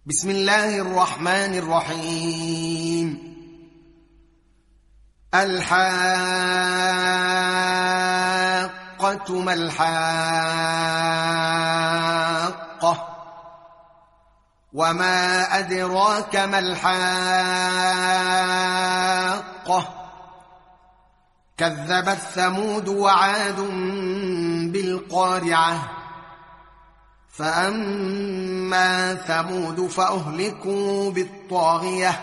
بسم الله الرحمن الرحيم. الحاقة ما الحاقة وما أدراك ما الحاقة كذبت ثمود وعاد بالقارعة فأما ثمود فأهلكوا بالطاغية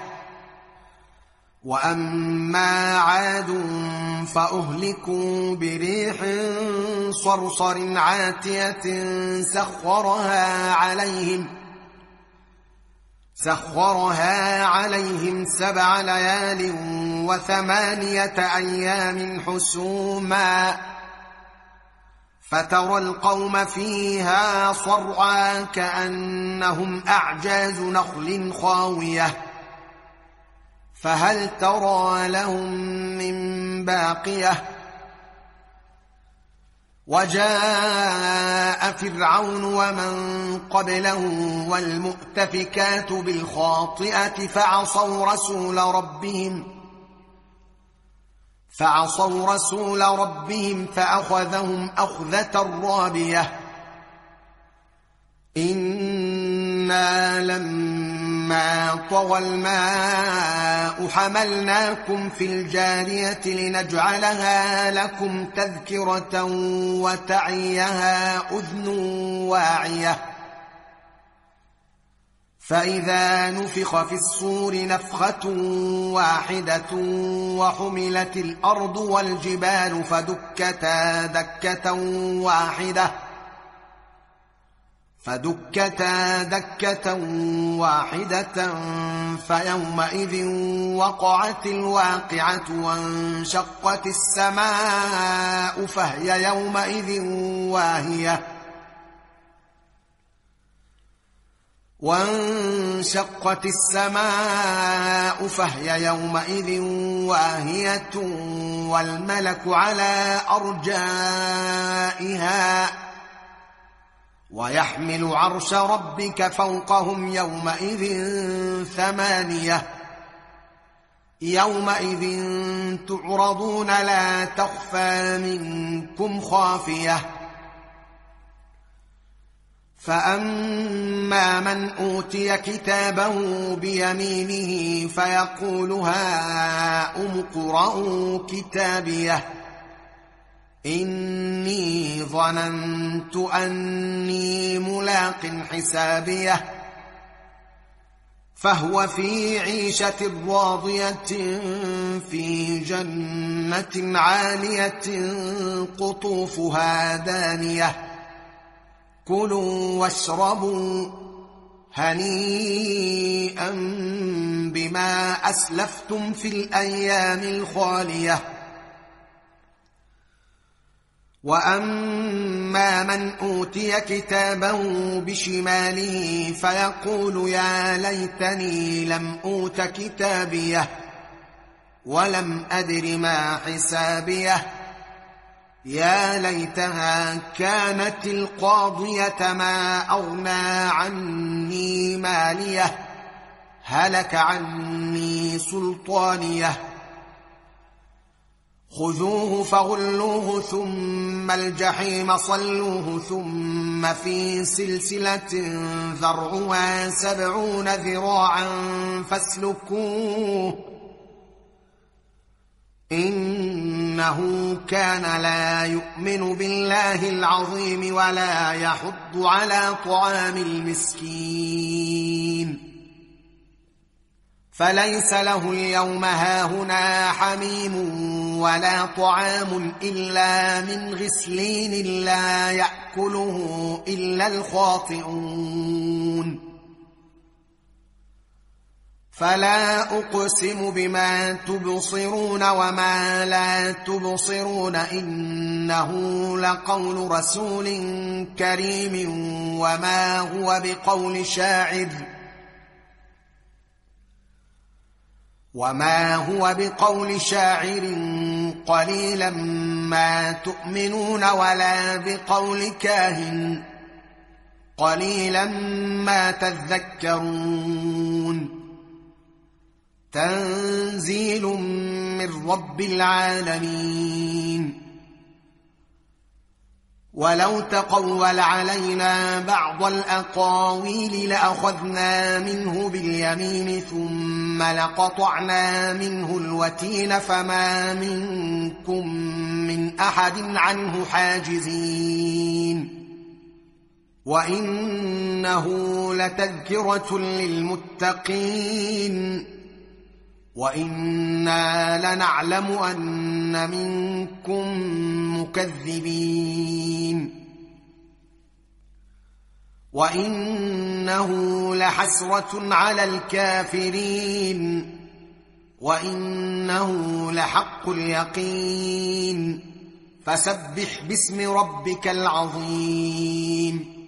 وأما عاد فأهلكوا بريح صرصر عاتية سخرها عليهم 7 ليال و8 أيام حسوما فترى القوم فيها صرعى كأنهم أعجاز نخل خاوية فهل ترى لهم من باقية وجاء فرعون ومن قبله والمؤتفكات بالخاطئة فعصوا رسول ربهم فأخذهم أخذة رابية إنا لما طغى الماء حملناكم في الجارية لنجعلها لكم تذكرة وتعيها أذن واعية فإذا نفخ في الصور نفخة واحدة وحملت الأرض والجبال فدكتا دكة واحدة فيومئذ وقعت الواقعة وانشقت السماء فهي يومئذ واهية والملك على أرجائها ويحمل عرش ربك فوقهم يومئذ 8 يومئذ تعرضون لا تخفى منكم خافية فأما من أوتي كتابه بيمينه فيقول هاؤم اقرءوا كتابيه إني ظننت أني ملاق حسابيه فهو في عيشة راضية في جنة عالية قطوفها دانية كلوا واشربوا هنيئا بما أسلفتم في الأيام الخالية وأما من أوتي كتابه بشماله فيقول يا ليتني لم أوت كتابيه ولم أدر ما حسابيه يا ليتها كانت القاضية ما أغنى عني ماليه هلك عني سلطانيه خذوه فغلوه ثم الجحيم صلوه ثم في سلسلة ذرعها 70 ذراعا فاسلكوه إنه كان لا يؤمن بالله العظيم ولا يحض على طعام المسكين فليس له اليوم هاهنا حميم ولا طعام إلا من غسلين لا يأكله إلا الخاطئون فلا أقسم بما تبصرون وما لا تبصرون إنه لقول رسول كريم وما هو بقول شاعر قليلا ما تؤمنون ولا بقول كاهن قليلا ما تذكرون تنزيل من رب العالمين ولو تقول علينا بعض الأقاويل لأخذنا منه باليمين ثم لقطعنا منه الوتين فما منكم من أحد عنه حاجزين وإنه لتذكرة للمتقين وإنا لنعلم أن منكم مكذبين وإنه لحسرة على الكافرين وإنه لحق اليقين فسبح باسم ربك العظيم